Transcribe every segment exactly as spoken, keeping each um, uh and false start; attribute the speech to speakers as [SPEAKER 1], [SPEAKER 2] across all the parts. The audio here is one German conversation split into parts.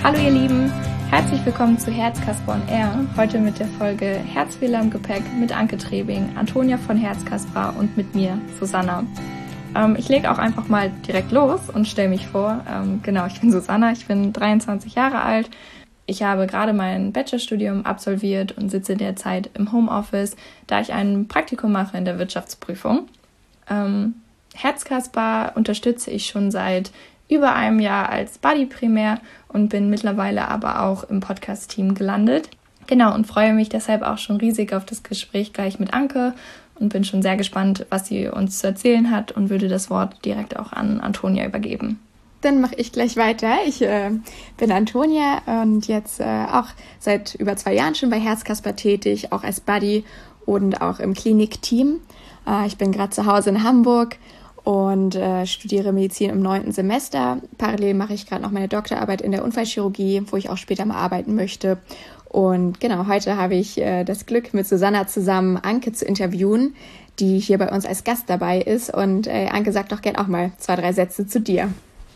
[SPEAKER 1] Hallo ihr Lieben, herzlich willkommen zu Herzkasper on Air. Heute mit der Folge Herzfehler im Gepäck mit Anke Trebing, Antonia von Herzkasper und mit mir, Susanna. Ähm, ich lege auch einfach mal direkt los und stelle mich vor. Ähm, genau, ich bin Susanna, ich bin dreiundzwanzig Jahre alt. Ich habe gerade mein Bachelorstudium absolviert und sitze derzeit im Homeoffice, da ich ein Praktikum mache in der Wirtschaftsprüfung. Ähm, Herzkasper unterstütze ich schon seit über einem Jahr als Buddy primär und bin mittlerweile aber auch im Podcast-Team gelandet. Genau, und freue mich deshalb auch schon riesig auf das Gespräch gleich mit Anke und bin schon sehr gespannt, was sie uns zu erzählen hat und würde das Wort direkt auch an Antonia übergeben.
[SPEAKER 2] Dann mache ich gleich weiter. Ich äh, bin Antonia und jetzt äh, auch seit über zwei Jahren schon bei Herzkasper tätig, auch als Buddy und auch im Klinikteam. Äh, ich bin gerade zu Hause in Hamburg und äh, studiere Medizin im neunten Semester. Parallel mache ich gerade noch meine Doktorarbeit in der Unfallchirurgie, wo ich auch später mal arbeiten möchte. Und genau, heute habe ich äh, das Glück, mit Susanna zusammen Anke zu interviewen, die hier bei uns als Gast dabei ist. Und äh, Anke, sag doch gern auch mal zwei, drei Sätze zu dir.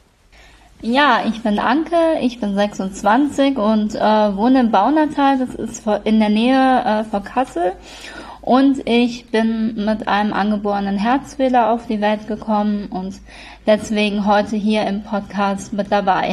[SPEAKER 3] Ja, ich bin Anke, ich bin sechsundzwanzig und äh, wohne in Baunatal, das ist in der Nähe äh, von Kassel. Und ich bin mit einem angeborenen Herzfehler auf die Welt gekommen und deswegen heute hier im Podcast mit dabei.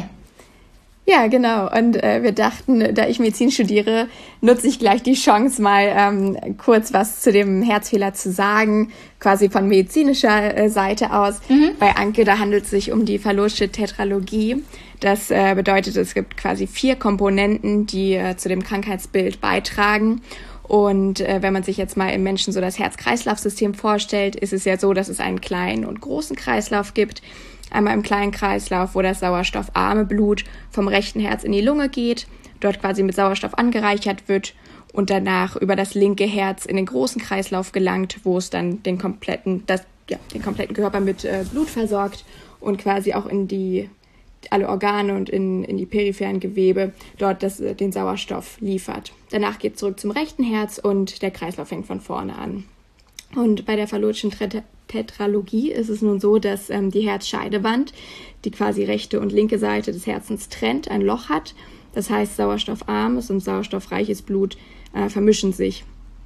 [SPEAKER 2] Ja, genau. Und äh, wir dachten, da ich Medizin studiere, nutze ich gleich die Chance, mal ähm, kurz was zu dem Herzfehler zu sagen, quasi von medizinischer äh, Seite aus. Mhm. Bei Anke, da handelt es sich um die Fallot'sche Tetralogie. Das äh, bedeutet, es gibt quasi vier Komponenten, die äh, zu dem Krankheitsbild beitragen. Und äh, wenn man sich jetzt mal im Menschen so das Herz-Kreislauf-System vorstellt, ist es ja so, dass es einen kleinen und großen Kreislauf gibt. Einmal im kleinen Kreislauf, wo das sauerstoffarme Blut vom rechten Herz in die Lunge geht, dort quasi mit Sauerstoff angereichert wird und danach über das linke Herz in den großen Kreislauf gelangt, wo es dann den kompletten, das, ja, den kompletten Körper mit äh, Blut versorgt und quasi auch in die alle Organe und in, in die peripheren Gewebe dort das, den Sauerstoff liefert. Danach geht es zurück zum rechten Herz und der Kreislauf fängt von vorne an. Und bei der Fallot'schen Tetralogie ist es nun so, dass ähm, die Herzscheidewand, die quasi rechte und linke Seite des Herzens trennt, ein Loch hat. Das heißt, sauerstoffarmes und sauerstoffreiches Blut äh, vermischen sich.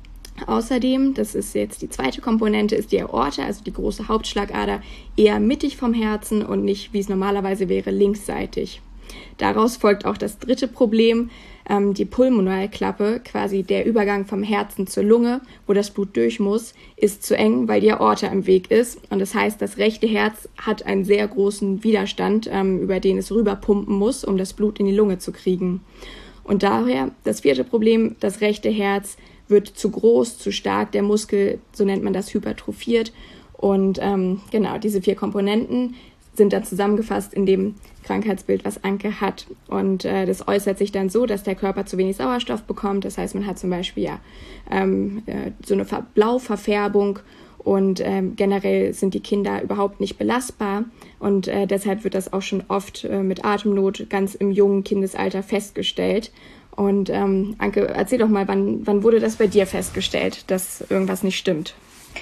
[SPEAKER 2] Außerdem, das ist jetzt die zweite Komponente, ist die Aorta, also die große Hauptschlagader, eher mittig vom Herzen und nicht, wie es normalerweise wäre, linksseitig. Daraus folgt auch das dritte Problem, ähm, die Pulmonalklappe, quasi der Übergang vom Herzen zur Lunge, wo das Blut durch muss, ist zu eng, weil die Aorta im Weg ist. Und das heißt, das rechte Herz hat einen sehr großen Widerstand, ähm, über den es rüberpumpen muss, um das Blut in die Lunge zu kriegen. Und daher das vierte Problem, das rechte Herz wird zu groß, zu stark, der Muskel, so nennt man das, hypertrophiert. Und ähm, genau, diese vier Komponenten sind dann zusammengefasst in dem Krankheitsbild, was Anke hat. Und äh, das äußert sich dann so, dass der Körper zu wenig Sauerstoff bekommt. Das heißt, man hat zum Beispiel ja ähm, äh, so eine Blauverfärbung und ähm, generell sind die Kinder überhaupt nicht belastbar. Und äh, deshalb wird das auch schon oft äh, mit Atemnot ganz im jungen Kindesalter festgestellt. Und ähm, Anke, erzähl doch mal, wann, wann wurde das bei dir festgestellt, dass irgendwas nicht stimmt?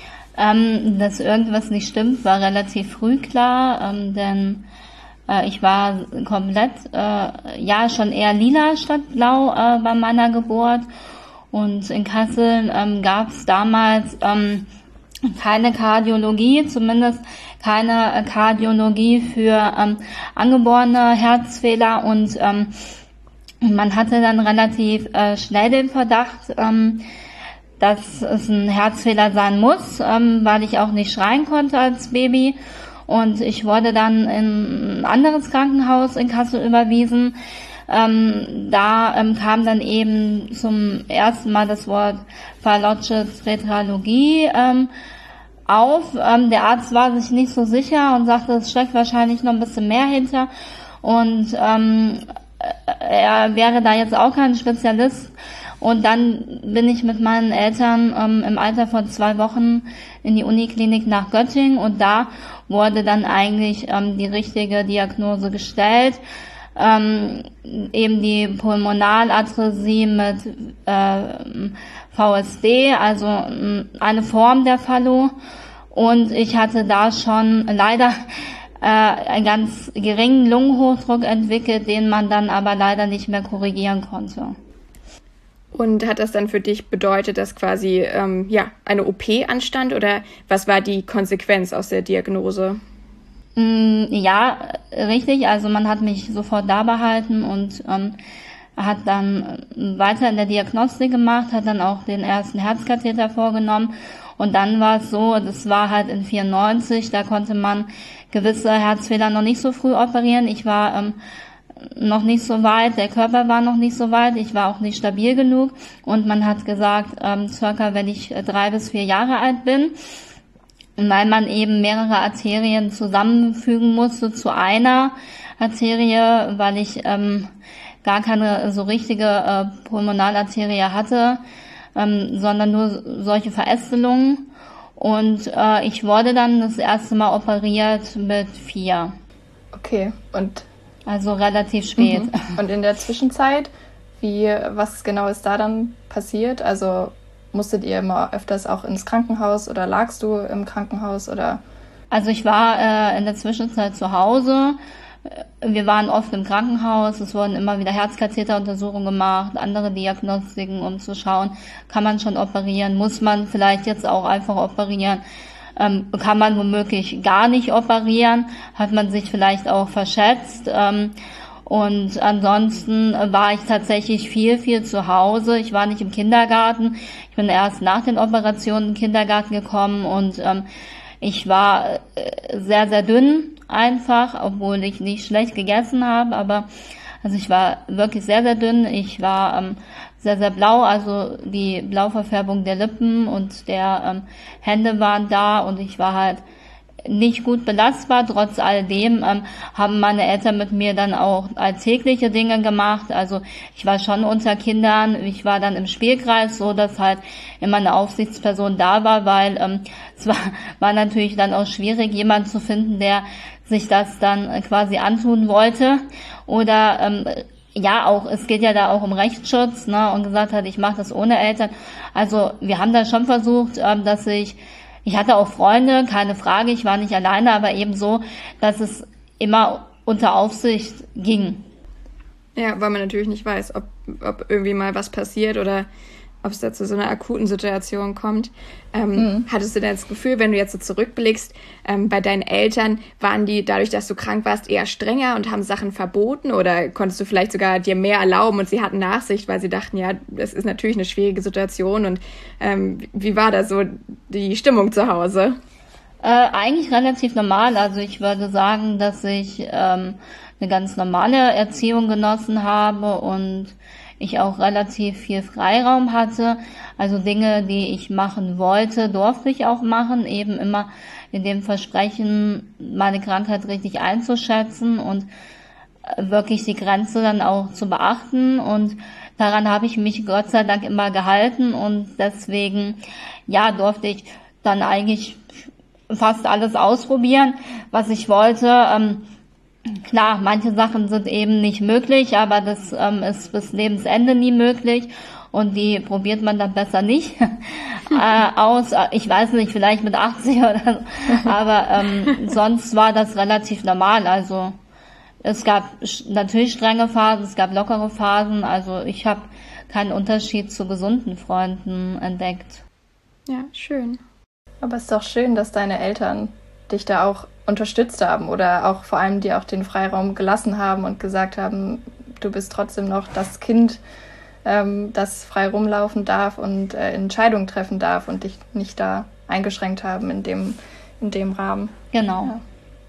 [SPEAKER 3] Ähm, dass irgendwas nicht stimmt, war relativ früh klar, ähm, denn äh, ich war komplett, äh, ja schon eher lila statt blau äh, bei meiner Geburt. Und in Kassel ähm, gab es damals ähm, keine Kardiologie, zumindest keine äh, Kardiologie für ähm, angeborene Herzfehler und ähm, man hatte dann relativ äh, schnell den Verdacht, ähm, dass es ein Herzfehler sein muss, ähm, weil ich auch nicht schreien konnte als Baby. Und ich wurde dann in ein anderes Krankenhaus in Kassel überwiesen. Ähm, da ähm, kam dann eben zum ersten Mal das Wort Fallot'sche Tetralogie ähm, auf. Ähm, der Arzt war sich nicht so sicher und sagte, es steckt wahrscheinlich noch ein bisschen mehr hinter. Und ähm, er wäre da jetzt auch kein Spezialist. Und dann bin ich mit meinen Eltern ähm, im Alter von zwei Wochen in die Uniklinik nach Göttingen und da wurde dann eigentlich ähm, die richtige Diagnose gestellt. Ähm, eben die Pulmonalatresie mit äh, V S D, also äh, eine Form der Fallo. Und ich hatte da schon leider äh, einen ganz geringen Lungenhochdruck entwickelt, den man dann aber leider nicht mehr korrigieren konnte.
[SPEAKER 2] Und hat das dann für dich bedeutet, dass quasi ähm, ja eine O P anstand oder was war die Konsequenz aus der Diagnose?
[SPEAKER 3] Mm, ja, richtig. Also man hat mich sofort da behalten und ähm, hat dann weiter in der Diagnostik gemacht, hat dann auch den ersten Herzkatheter vorgenommen. Und dann war es so, das war halt in vierundneunzig, da konnte man gewisse Herzfehler noch nicht so früh operieren. Ich war ähm, noch nicht so weit, der Körper war noch nicht so weit, ich war auch nicht stabil genug. Und man hat gesagt, ähm, circa wenn ich drei bis vier Jahre alt bin, weil man eben mehrere Arterien zusammenfügen musste zu einer Arterie, weil ich ähm, gar keine so richtige äh, Pulmonalarterie hatte, ähm, sondern nur solche Verästelungen. Und äh, ich wurde dann das erste Mal operiert mit vier.
[SPEAKER 1] Okay, und
[SPEAKER 3] also relativ spät.
[SPEAKER 1] Mhm. Und in der Zwischenzeit, wie, was genau ist da dann passiert? Also musstet ihr immer öfters auch ins Krankenhaus oder lagst du im Krankenhaus oder?
[SPEAKER 3] Also ich war äh, in der Zwischenzeit zu Hause. Wir waren oft im Krankenhaus. Es wurden immer wieder Herzkatheteruntersuchungen gemacht, andere Diagnostiken, um zu schauen, kann man schon operieren, muss man vielleicht jetzt auch einfach operieren, ähm, kann man womöglich gar nicht operieren, hat man sich vielleicht auch verschätzt. Ähm, Und ansonsten war ich tatsächlich viel, viel zu Hause. Ich war nicht im Kindergarten. Ich bin erst nach den Operationen in den Kindergarten gekommen und ähm, ich war sehr, sehr dünn einfach, obwohl ich nicht schlecht gegessen habe. Aber also ich war wirklich sehr, sehr dünn. Ich war ähm, sehr, sehr blau, also die Blauverfärbung der Lippen und der ähm, Hände waren da und ich war halt nicht gut belastbar. Trotz alledem ähm, haben meine Eltern mit mir dann auch alltägliche Dinge gemacht. Also ich war schon unter Kindern. Ich war dann im Spielkreis, so dass halt immer eine Aufsichtsperson da war, weil ähm, es war, war natürlich dann auch schwierig, jemanden zu finden, der sich das dann quasi antun wollte. Oder ähm, ja, auch es geht ja da auch um Rechtsschutz, ne, und gesagt hat, ich mache das ohne Eltern. Also wir haben da schon versucht, ähm, dass ich Ich hatte auch Freunde, keine Frage, ich war nicht alleine, aber eben so, dass es immer unter Aufsicht ging.
[SPEAKER 2] Ja, weil man natürlich nicht weiß, ob, ob irgendwie mal was passiert oder ob es da zu so einer akuten Situation kommt. Ähm, mhm. Hattest du denn das Gefühl, wenn du jetzt so zurückblickst, ähm, bei deinen Eltern, waren die dadurch, dass du krank warst, eher strenger und haben Sachen verboten oder konntest du vielleicht sogar dir mehr erlauben und sie hatten Nachsicht, weil sie dachten, ja, das ist natürlich eine schwierige Situation und ähm, wie war da so die Stimmung zu Hause?
[SPEAKER 3] Äh, eigentlich relativ normal, also ich würde sagen, dass ich ähm, eine ganz normale Erziehung genossen habe und ich auch relativ viel Freiraum hatte. Also Dinge, die ich machen wollte, durfte ich auch machen, eben immer in dem Versprechen, meine Krankheit richtig einzuschätzen und wirklich die Grenze dann auch zu beachten. Und daran habe ich mich Gott sei Dank immer gehalten und deswegen, ja, durfte ich dann eigentlich fast alles ausprobieren, was ich wollte. Ähm, Klar, manche Sachen sind eben nicht möglich, aber das ähm, ist bis Lebensende nie möglich und die probiert man dann besser nicht äh, aus. Ich weiß nicht, vielleicht mit achtzig oder so, aber ähm, sonst war das relativ normal. Also es gab natürlich strenge Phasen, es gab lockere Phasen, also ich habe keinen Unterschied zu gesunden Freunden entdeckt.
[SPEAKER 2] Ja, schön.
[SPEAKER 1] Aber es ist doch schön, dass deine Eltern dich da auch unterstützt haben oder auch vor allem dir auch den Freiraum gelassen haben und gesagt haben, du bist trotzdem noch das Kind, ähm, das frei rumlaufen darf und äh, Entscheidungen treffen darf und dich nicht da eingeschränkt haben in dem, in dem Rahmen.
[SPEAKER 3] Genau.
[SPEAKER 1] Ja.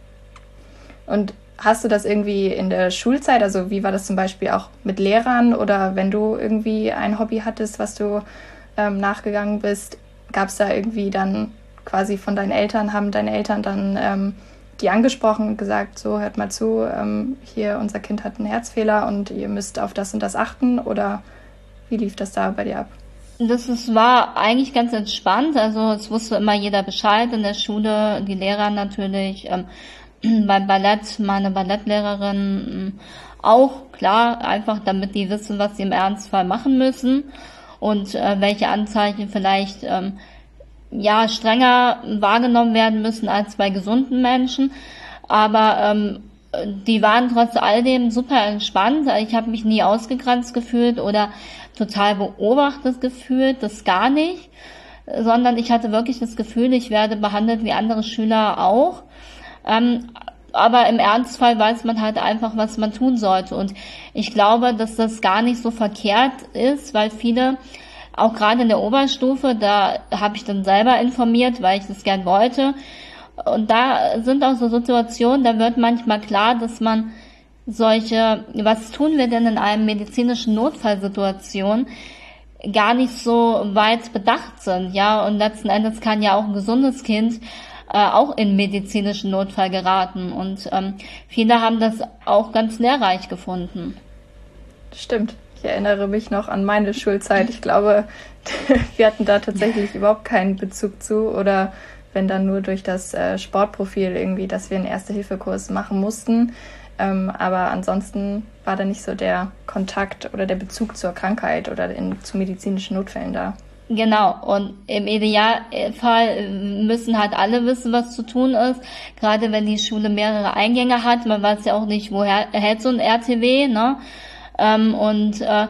[SPEAKER 1] Und hast du das irgendwie in der Schulzeit, also wie war das zum Beispiel auch mit Lehrern oder wenn du irgendwie ein Hobby hattest, was du ähm, nachgegangen bist, gab es da irgendwie dann quasi von deinen Eltern, haben deine Eltern dann ähm, die angesprochen und gesagt, so hört mal zu, ähm, hier unser Kind hat einen Herzfehler und ihr müsst auf das und das achten oder wie lief das da bei dir ab?
[SPEAKER 3] Das ist, war eigentlich ganz entspannt, also es wusste immer jeder Bescheid in der Schule, die Lehrer natürlich, ähm, beim Ballett, meine Ballettlehrerin auch, klar, einfach damit die wissen, was sie im Ernstfall machen müssen und äh, welche Anzeichen vielleicht ähm, ja strenger wahrgenommen werden müssen als bei gesunden Menschen. aber ähm, die waren trotz all dem super entspannt. Ich habe mich nie ausgegrenzt gefühlt oder total beobachtet gefühlt, das gar nicht, sondern ich hatte wirklich das Gefühl, ich werde behandelt wie andere Schüler auch. Ähm, aber im Ernstfall weiß man halt einfach, was man tun sollte. Und ich glaube, dass das gar nicht so verkehrt ist, weil viele, auch gerade in der Oberstufe, da habe ich dann selber informiert, weil ich das gern wollte. Und da sind auch so Situationen, da wird manchmal klar, dass man solche, was tun wir denn in einem medizinischen Notfallsituation, gar nicht so weit bedacht sind, ja. Und letzten Endes kann ja auch ein gesundes Kind äh, auch in medizinischen Notfall geraten. Und ähm, viele haben das auch ganz lehrreich gefunden.
[SPEAKER 1] Stimmt. Ich erinnere mich noch an meine Schulzeit. Ich glaube, wir hatten da tatsächlich überhaupt keinen Bezug zu oder wenn dann nur durch das äh, Sportprofil irgendwie, dass wir einen Erste-Hilfe-Kurs machen mussten. Ähm, aber ansonsten war da nicht so der Kontakt oder der Bezug zur Krankheit oder in, zu medizinischen Notfällen da.
[SPEAKER 3] Genau, und im Idealfall müssen halt alle wissen, was zu tun ist. Gerade wenn die Schule mehrere Eingänge hat, man weiß ja auch nicht, woher hält so ein R T W, ne? Ähm, und äh,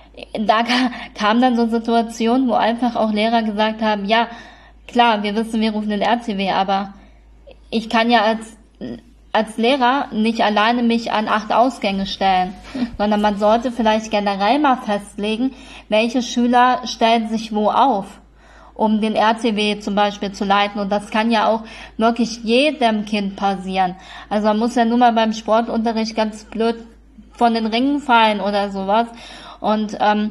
[SPEAKER 3] da kam dann so Situationen, wo einfach auch Lehrer gesagt haben, ja, klar, wir wissen, wir rufen den R T W, aber ich kann ja als als Lehrer nicht alleine mich an acht Ausgänge stellen, sondern man sollte vielleicht generell mal festlegen, welche Schüler stellen sich wo auf, um den R T W zum Beispiel zu leiten. Und das kann ja auch wirklich jedem Kind passieren. Also man muss ja nur mal beim Sportunterricht ganz blöd von den Ringen fallen oder sowas. Und ähm,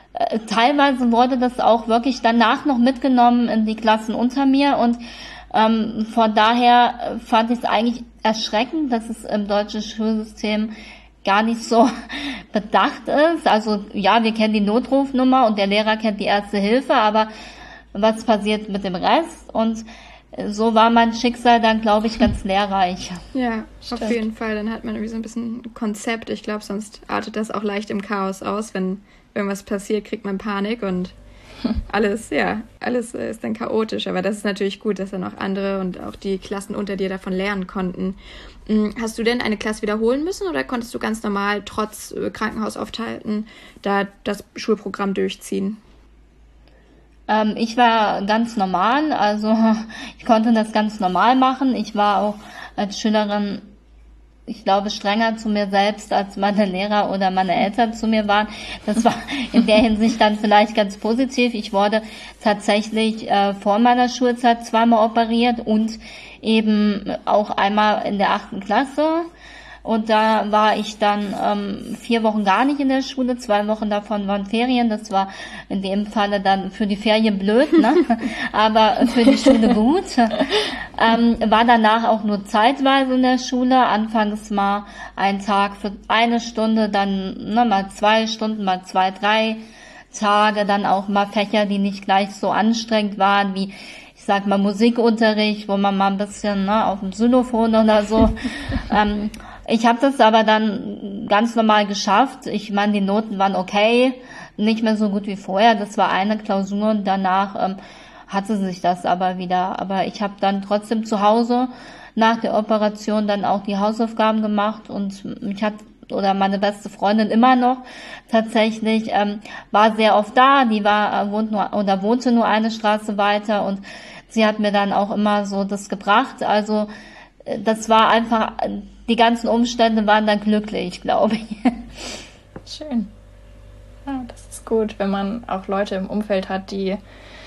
[SPEAKER 3] teilweise wurde das auch wirklich danach noch mitgenommen in die Klassen unter mir und ähm, von daher fand ich es eigentlich erschreckend, dass es im deutschen Schulsystem gar nicht so bedacht ist. Also ja, wir kennen die Notrufnummer und der Lehrer kennt die Erste Hilfe, aber was passiert mit dem Rest? Und so war mein Schicksal dann, glaube ich, ganz lehrreich.
[SPEAKER 2] Ja, Stimmt. Auf jeden Fall. Dann hat man irgendwie so ein bisschen ein Konzept. Ich glaube, sonst artet das auch leicht im Chaos aus. Wenn irgendwas passiert, kriegt man Panik und alles, ja, alles ist dann chaotisch. Aber das ist natürlich gut, dass dann auch andere und auch die Klassen unter dir davon lernen konnten. Hast du denn eine Klasse wiederholen müssen oder konntest du ganz normal trotz Krankenhausaufenthalten da das Schulprogramm durchziehen?
[SPEAKER 3] Ähm, ich war ganz normal, also ich konnte das ganz normal machen. Ich war auch als Schülerin, ich glaube, strenger zu mir selbst, als meine Lehrer oder meine Eltern zu mir waren. Das war in der Hinsicht dann vielleicht ganz positiv. Ich wurde tatsächlich äh, vor meiner Schulzeit zweimal operiert und eben auch einmal in der achten Klasse. Und da war ich dann ähm, vier Wochen gar nicht in der Schule, zwei Wochen davon waren Ferien. Das war in dem Falle dann für die Ferien blöd, ne? Aber für die Schule gut. Ähm, war danach auch nur zeitweise in der Schule. Anfangs mal einen Tag für eine Stunde, dann ne, mal zwei Stunden, mal zwei, drei Tage. Dann auch mal Fächer, die nicht gleich so anstrengend waren wie, ich sag mal, Musikunterricht, wo man mal ein bisschen ne, auf dem Xylophon oder so. ähm, Ich habe das aber dann ganz normal geschafft. Ich meine, die Noten waren okay, nicht mehr so gut wie vorher. Das war eine Klausur und danach ähm, hatte sich das aber wieder. Aber ich habe dann trotzdem zu Hause nach der Operation dann auch die Hausaufgaben gemacht und mich hat oder meine beste Freundin immer noch tatsächlich ähm, war sehr oft da. Die war wohnt nur oder wohnte nur eine Straße weiter und sie hat mir dann auch immer so das gebracht. Also das war einfach, die ganzen Umstände waren dann glücklich, glaube ich.
[SPEAKER 1] Schön. Ja, das ist gut, wenn man auch Leute im Umfeld hat, die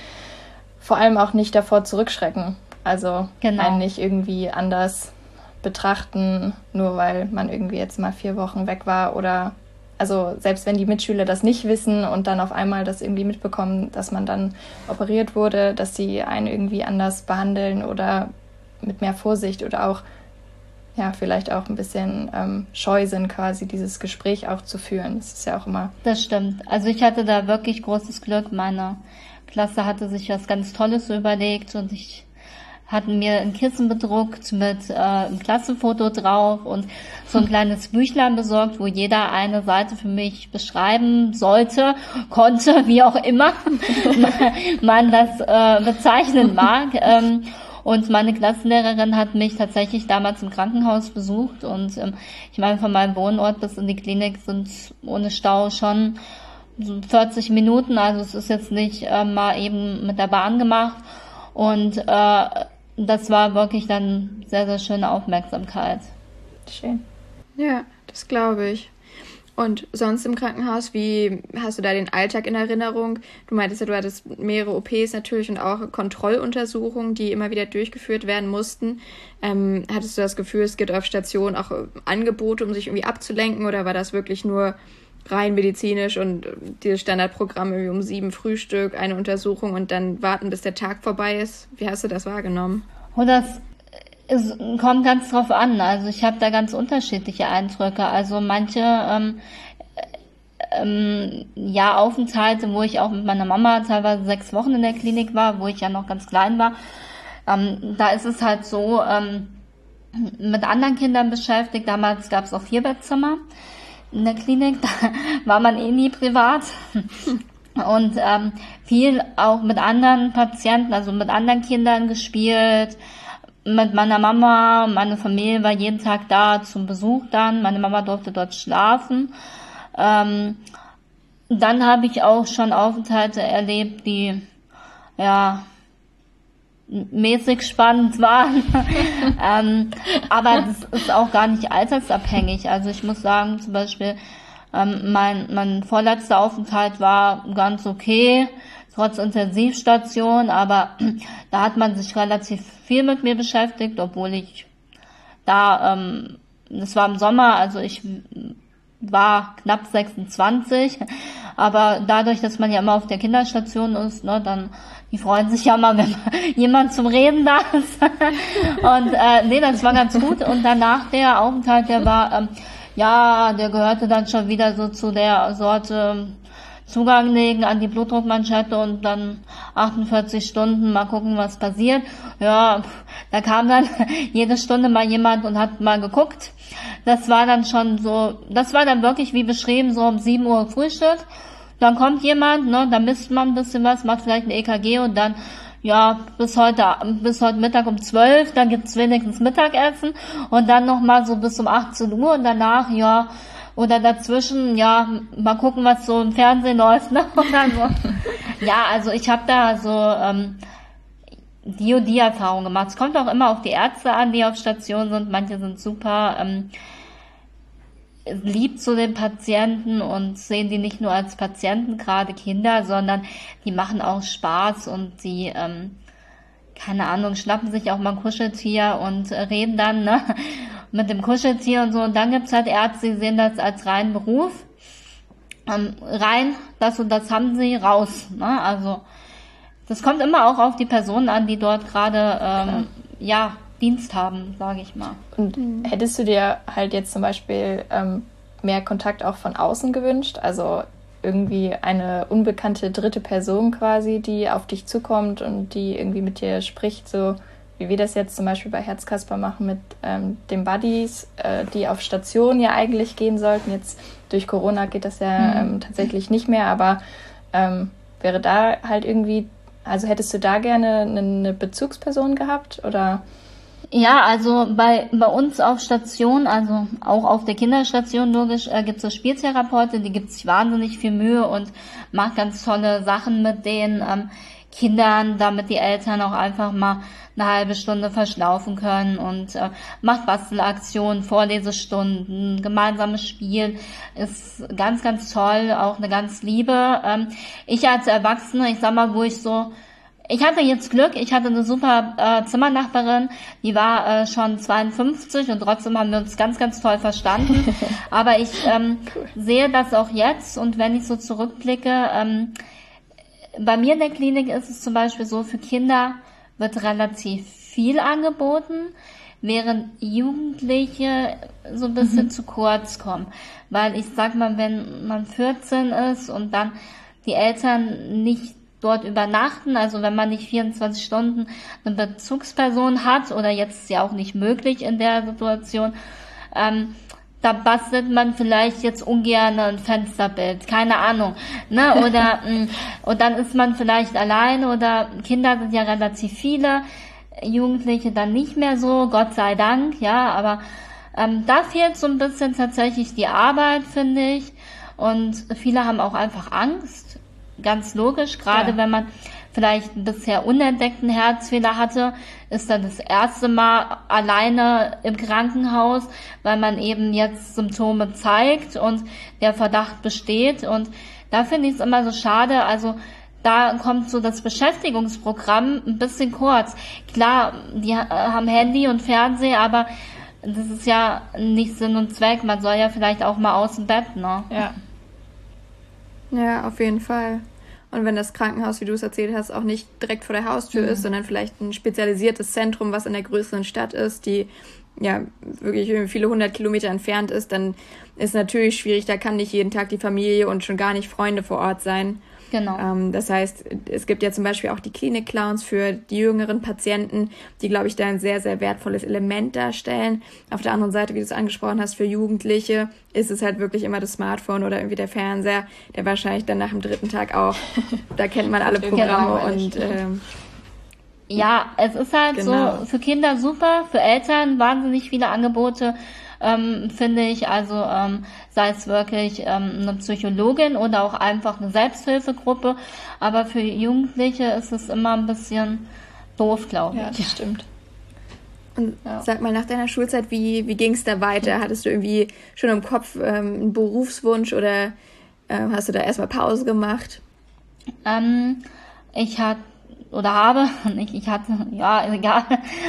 [SPEAKER 1] vor allem auch nicht davor zurückschrecken. Also genau. einen nicht irgendwie anders betrachten, nur weil man irgendwie jetzt mal vier Wochen weg war oder also selbst wenn die Mitschüler das nicht wissen und dann auf einmal das irgendwie mitbekommen, dass man dann operiert wurde, dass sie einen irgendwie anders behandeln oder mit mehr Vorsicht oder auch ja vielleicht auch ein bisschen ähm, scheu sind, quasi dieses Gespräch auch zu führen. Das ist ja auch immer...
[SPEAKER 3] Das stimmt. Also ich hatte da wirklich großes Glück. Meine Klasse hatte sich was ganz Tolles so überlegt und ich hatten mir ein Kissen bedruckt mit äh, einem Klassenfoto drauf und so ein kleines Büchlein besorgt, wo jeder eine Seite für mich beschreiben sollte, konnte, wie auch immer man das äh, bezeichnen mag. Ähm, Und meine Klassenlehrerin hat mich tatsächlich damals im Krankenhaus besucht und ähm, ich meine, von meinem Wohnort bis in die Klinik sind ohne Stau schon so vierzig Minuten, also es ist jetzt nicht äh, mal eben mit der Bahn gemacht und äh, das war wirklich dann sehr, sehr schöne Aufmerksamkeit.
[SPEAKER 1] Schön.
[SPEAKER 2] Ja, das glaube ich. Und sonst im Krankenhaus, wie hast du da den Alltag in Erinnerung? Du meintest ja, du hattest mehrere O Ps natürlich und auch Kontrolluntersuchungen, die immer wieder durchgeführt werden mussten. Ähm, hattest du das Gefühl, es gibt auf Station auch Angebote, um sich irgendwie abzulenken, oder war das wirklich nur rein medizinisch und dieses Standardprogramm irgendwie um sieben Frühstück, eine Untersuchung und dann warten, bis der Tag vorbei ist? Wie hast du das wahrgenommen?
[SPEAKER 3] Und das es kommt ganz drauf an. Also ich habe da ganz unterschiedliche Eindrücke. Also manche ähm, ähm, ja, Aufenthalte, wo ich auch mit meiner Mama teilweise sechs Wochen in der Klinik war, wo ich ja noch ganz klein war, ähm, da ist es halt so, ähm, mit anderen Kindern beschäftigt. Damals gab es auch Vierbettzimmer in der Klinik, da war man eh nie privat. Und ähm, viel auch mit anderen Patienten, also mit anderen Kindern gespielt, mit meiner Mama. Meine Familie war jeden Tag da zum Besuch dann. Meine Mama durfte dort schlafen. Ähm, dann habe ich auch schon Aufenthalte erlebt, die ja mäßig spannend waren. ähm, aber das ist auch gar nicht altersabhängig. Also ich muss sagen, zum Beispiel ähm, mein, mein vorletzter Aufenthalt war ganz okay, trotz Intensivstation, aber da hat man sich relativ viel mit mir beschäftigt, obwohl ich da, ähm, das war im Sommer, also ich war knapp sechsundzwanzig, aber dadurch, dass man ja immer auf der Kinderstation ist, ne, dann, die freuen sich ja mal, wenn jemand zum Reden da ist. Und äh, nee, das war ganz gut. Und danach der Aufenthalt, der war, ähm, ja, der gehörte dann schon wieder so zu der Sorte Zugang legen an die Blutdruckmanschette und dann achtundvierzig Stunden mal gucken, was passiert. Ja, da kam dann jede Stunde mal jemand und hat mal geguckt. Das war dann schon so, das war dann wirklich wie beschrieben, so um sieben Uhr Frühstück. Dann kommt jemand, ne, dann misst man ein bisschen was, macht vielleicht ein E K G und dann, ja, bis heute, bis heute Mittag um zwölf, dann gibt's wenigstens Mittagessen und dann nochmal so bis um achtzehn Uhr und danach, ja, oder dazwischen, ja, mal gucken, was so im Fernsehen läuft, ne? Oder so. Ja, also ich habe da so ähm, die und die Erfahrung gemacht. Es kommt auch immer auf die Ärzte an, die auf Station sind. Manche sind super ähm, lieb zu den Patienten und sehen die nicht nur als Patienten, gerade Kinder, sondern die machen auch Spaß und die, ähm, keine Ahnung, schnappen sich auch mal ein Kuscheltier und äh, reden dann, ne? Mit dem Kuscheltier und so. Und dann gibt's halt Ärzte, die sehen das als reinen Beruf. Ähm, rein, das und das haben sie, raus. Ne? Also das kommt immer auch auf die Personen an, die dort gerade ähm, ja, Dienst haben, sage ich mal.
[SPEAKER 1] Und mhm. hättest du dir halt jetzt zum Beispiel ähm, mehr Kontakt auch von außen gewünscht? Also irgendwie eine unbekannte dritte Person quasi, die auf dich zukommt und die irgendwie mit dir spricht, so wie wir das jetzt zum Beispiel bei Herzkasper machen mit ähm, den Buddies, äh, die auf Station ja eigentlich gehen sollten. Jetzt durch Corona geht das ja mhm. ähm, tatsächlich nicht mehr, aber ähm, wäre da halt irgendwie, also hättest du da gerne eine, eine Bezugsperson gehabt oder?
[SPEAKER 3] Ja, also bei bei uns auf Station, also auch auf der Kinderstation logisch, äh, gibt es so Spieltherapeutin, die gibt sich wahnsinnig viel Mühe und macht ganz tolle Sachen mit den ähm, Kindern, damit die Eltern auch einfach mal eine halbe Stunde verschlaufen können und äh, macht Bastelaktionen, Vorlesestunden, gemeinsames Spiel, ist ganz, ganz toll, auch eine ganz liebe. Ähm, ich als Erwachsene, ich sag mal, wo ich so, ich hatte jetzt Glück, ich hatte eine super äh, Zimmernachbarin, die war äh, schon zweiundfünfzig und trotzdem haben wir uns ganz, ganz toll verstanden. Aber ich ähm, cool. sehe das auch jetzt und wenn ich so zurückblicke, ähm, bei mir in der Klinik ist es zum Beispiel so, für Kinder wird relativ viel angeboten, während Jugendliche so ein bisschen mhm. zu kurz kommen. Weil ich sag mal, wenn man vierzehn ist und dann die Eltern nicht dort übernachten, also wenn man nicht vierundzwanzig Stunden eine Bezugsperson hat oder jetzt ist ja auch nicht möglich in der Situation, ähm, da bastelt man vielleicht jetzt ungern ein Fensterbild, keine Ahnung, ne, oder, und dann ist man vielleicht allein oder Kinder sind ja relativ viele, Jugendliche dann nicht mehr so, Gott sei Dank, ja, aber ähm, da fehlt so ein bisschen tatsächlich die Arbeit, finde ich. Und viele haben auch einfach Angst, ganz logisch, gerade ja. wenn man vielleicht einen bisher unentdeckten Herzfehler hatte, ist dann das erste Mal alleine im Krankenhaus, weil man eben jetzt Symptome zeigt und der Verdacht besteht. Und da finde ich es immer so schade, also da kommt so das Beschäftigungsprogramm ein bisschen kurz. Klar, die haben Handy und Fernseher, aber das ist ja nicht Sinn und Zweck. Man soll ja vielleicht auch mal aus dem Bett, ne?
[SPEAKER 2] Ja. Ja, auf jeden Fall. Und wenn das Krankenhaus, wie du es erzählt hast, auch nicht direkt vor der Haustür mhm. ist, sondern vielleicht ein spezialisiertes Zentrum, was in der größeren Stadt ist, die ja wirklich viele hundert Kilometer entfernt ist, dann ist natürlich schwierig, da kann nicht jeden Tag die Familie und schon gar nicht Freunde vor Ort sein.
[SPEAKER 3] Genau.
[SPEAKER 2] Ähm, das heißt, es gibt ja zum Beispiel auch die Klinik-Clowns für die jüngeren Patienten, die, glaube ich, da ein sehr, sehr wertvolles Element darstellen. Auf der anderen Seite, wie du es angesprochen hast, für Jugendliche ist es halt wirklich immer das Smartphone oder irgendwie der Fernseher, der wahrscheinlich dann nach dem dritten Tag auch, da kennt man alle Programme genau, und ähm,
[SPEAKER 3] ja, es ist halt genau. so für Kinder super, für Eltern wahnsinnig viele Angebote, ähm, finde ich, also ähm, sei es wirklich ähm, eine Psychologin oder auch einfach eine Selbsthilfegruppe, aber für Jugendliche ist es immer ein bisschen doof, glaube ich.
[SPEAKER 1] Ja, das stimmt.
[SPEAKER 2] Und ja. sag mal, nach deiner Schulzeit, wie, wie ging es da weiter? Hattest du irgendwie schon im Kopf ähm, einen Berufswunsch oder äh, hast du da erstmal Pause gemacht?
[SPEAKER 3] Ähm, ich hatte oder habe, nicht, ich hatte, ja, egal,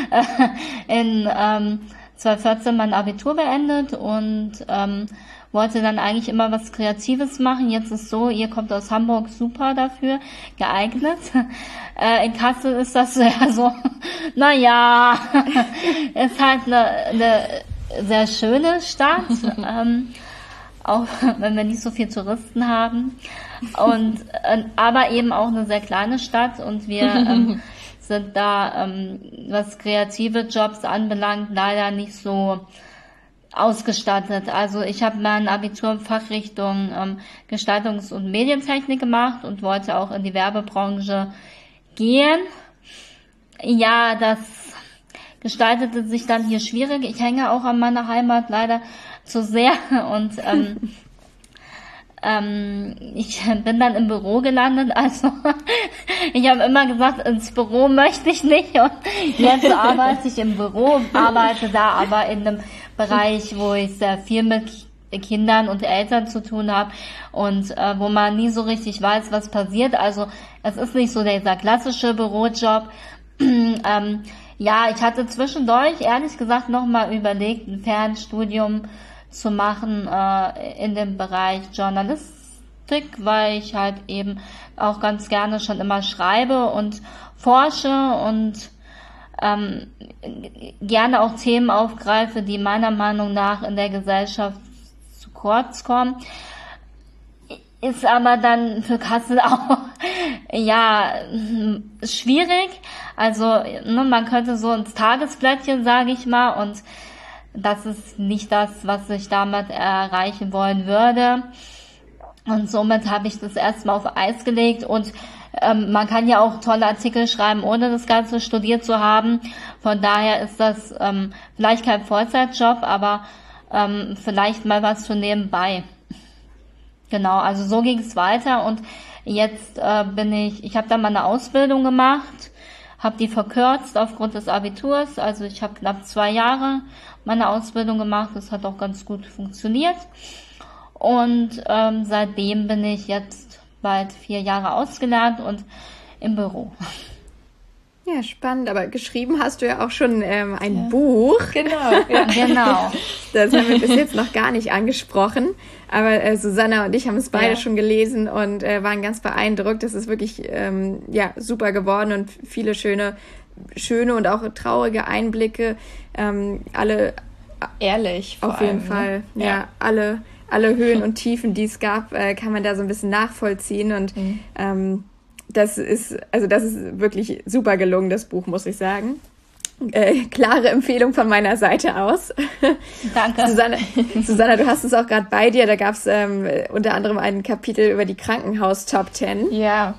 [SPEAKER 3] in ähm, zweitausendvierzehn mein Abitur beendet und ähm, wollte dann eigentlich immer was Kreatives machen. Jetzt ist so, ihr kommt aus Hamburg, super dafür geeignet. Äh, in Kassel ist das ja so, naja, ist halt eine, eine sehr schöne Stadt, ähm, auch wenn wir nicht so viel Touristen haben. Und äh, aber eben auch eine sehr kleine Stadt und wir ähm, sind da, ähm, was kreative Jobs anbelangt, leider nicht so ausgestattet. Also ich habe mein Abitur in Fachrichtung ähm, Gestaltungs- und Medientechnik gemacht und wollte auch in die Werbebranche gehen. Ja, das gestaltete sich dann hier schwierig. Ich hänge auch an meiner Heimat leider zu sehr und ähm, Ähm, ich bin dann im Büro gelandet, also ich habe immer gesagt, ins Büro möchte ich nicht und jetzt arbeite ich im Büro, arbeite da aber in einem Bereich, wo ich sehr viel mit Kindern und Eltern zu tun habe und äh, wo man nie so richtig weiß, was passiert. Also es ist nicht so dieser klassische Bürojob. ähm, ja, ich hatte zwischendurch ehrlich gesagt nochmal überlegt, ein Fernstudium zu machen äh, in dem Bereich Journalistik, weil ich halt eben auch ganz gerne schon immer schreibe und forsche und ähm, gerne auch Themen aufgreife, die meiner Meinung nach in der Gesellschaft zu kurz kommen. Ist aber dann für Kassel auch ja schwierig. Also ne, man könnte so ins Tagesblättchen, sage ich mal, und das ist nicht das, was ich damit erreichen wollen würde. Und somit habe ich das erstmal auf Eis gelegt. Und ähm, man kann ja auch tolle Artikel schreiben, ohne das Ganze studiert zu haben. Von daher ist das ähm, vielleicht kein Vollzeitjob, aber ähm, vielleicht mal was für nebenbei. Genau, also so ging es weiter. Und jetzt äh, bin ich, ich habe dann mal eine Ausbildung gemacht, habe die verkürzt aufgrund des Abiturs. Also ich habe knapp zwei Jahre meine Ausbildung gemacht. Das hat auch ganz gut funktioniert. Und ähm, seitdem bin ich jetzt bald vier Jahre ausgelernt und im Büro.
[SPEAKER 2] Ja, spannend. Aber geschrieben hast du ja auch schon ähm, ein ja. Buch.
[SPEAKER 1] Genau.
[SPEAKER 3] Ja. Genau.
[SPEAKER 2] Das haben wir bis jetzt noch gar nicht angesprochen. Aber äh, Susanna und ich haben es beide ja. schon gelesen und äh, waren ganz beeindruckt. Das ist wirklich ähm, ja super geworden und viele schöne schöne und auch traurige Einblicke, ähm, alle
[SPEAKER 1] ehrlich
[SPEAKER 2] auf jeden allem, Fall, ne? ja, ja, alle alle Höhen und Tiefen, die es gab, äh, kann man da so ein bisschen nachvollziehen und mhm. ähm, das ist also das ist wirklich super gelungen, das Buch, muss ich sagen. Äh, klare Empfehlung von meiner Seite aus.
[SPEAKER 3] Danke.
[SPEAKER 2] Susanna, Susanna, du hast es auch gerade bei dir, da gab es ähm, unter anderem ein Kapitel über die Krankenhaus Top Ten.
[SPEAKER 1] Ja.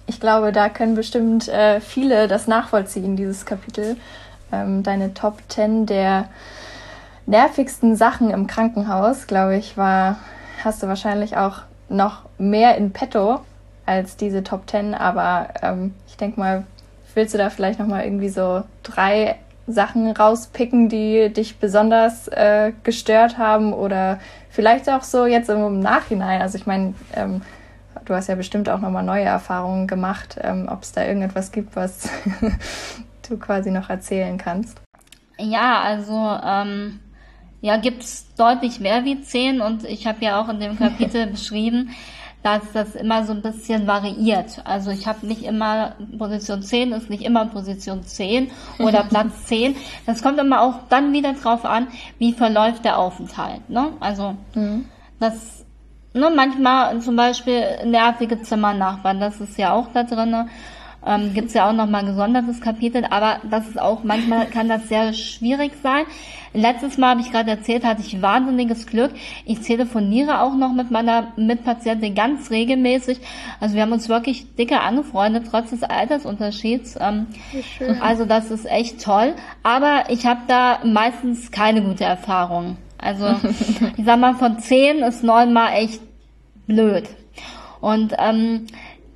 [SPEAKER 1] ich glaube, da können bestimmt äh, viele das nachvollziehen, dieses Kapitel. Ähm, deine Top zehn der nervigsten Sachen im Krankenhaus, glaube ich, war, hast du wahrscheinlich auch noch mehr in petto als diese Top zehn, aber ähm, ich denke mal, willst du da vielleicht nochmal irgendwie so drei Sachen rauspicken, die dich besonders äh, gestört haben oder vielleicht auch so jetzt im Nachhinein? Also ich meine, ähm, du hast ja bestimmt auch nochmal neue Erfahrungen gemacht, ähm, ob es da irgendetwas gibt, was du quasi noch erzählen kannst.
[SPEAKER 3] Ja, also ähm, ja, gibt's deutlich mehr wie zehn und ich habe ja auch in dem Kapitel beschrieben, dass das immer so ein bisschen variiert. Also ich habe nicht immer, Position zehn ist nicht immer Position zehn oder Platz zehn. Das kommt immer auch dann wieder drauf an, wie verläuft der Aufenthalt. Ne? Also mhm. das, ne, manchmal zum Beispiel nervige Zimmernachbarn, das ist ja auch da drinne. Ähm, gibt's ja auch nochmal ein gesondertes Kapitel, aber das ist auch, manchmal kann das sehr schwierig sein. Letztes Mal, habe ich gerade erzählt, hatte ich wahnsinniges Glück. Ich telefoniere auch noch mit meiner Mitpatientin ganz regelmäßig. Also wir haben uns wirklich dicke angefreundet, trotz des Altersunterschieds. Ähm, schön. Also das ist echt toll. Aber ich habe da meistens keine gute Erfahrung. Also ich sag mal, von zehn ist neunmal echt blöd. Und ähm,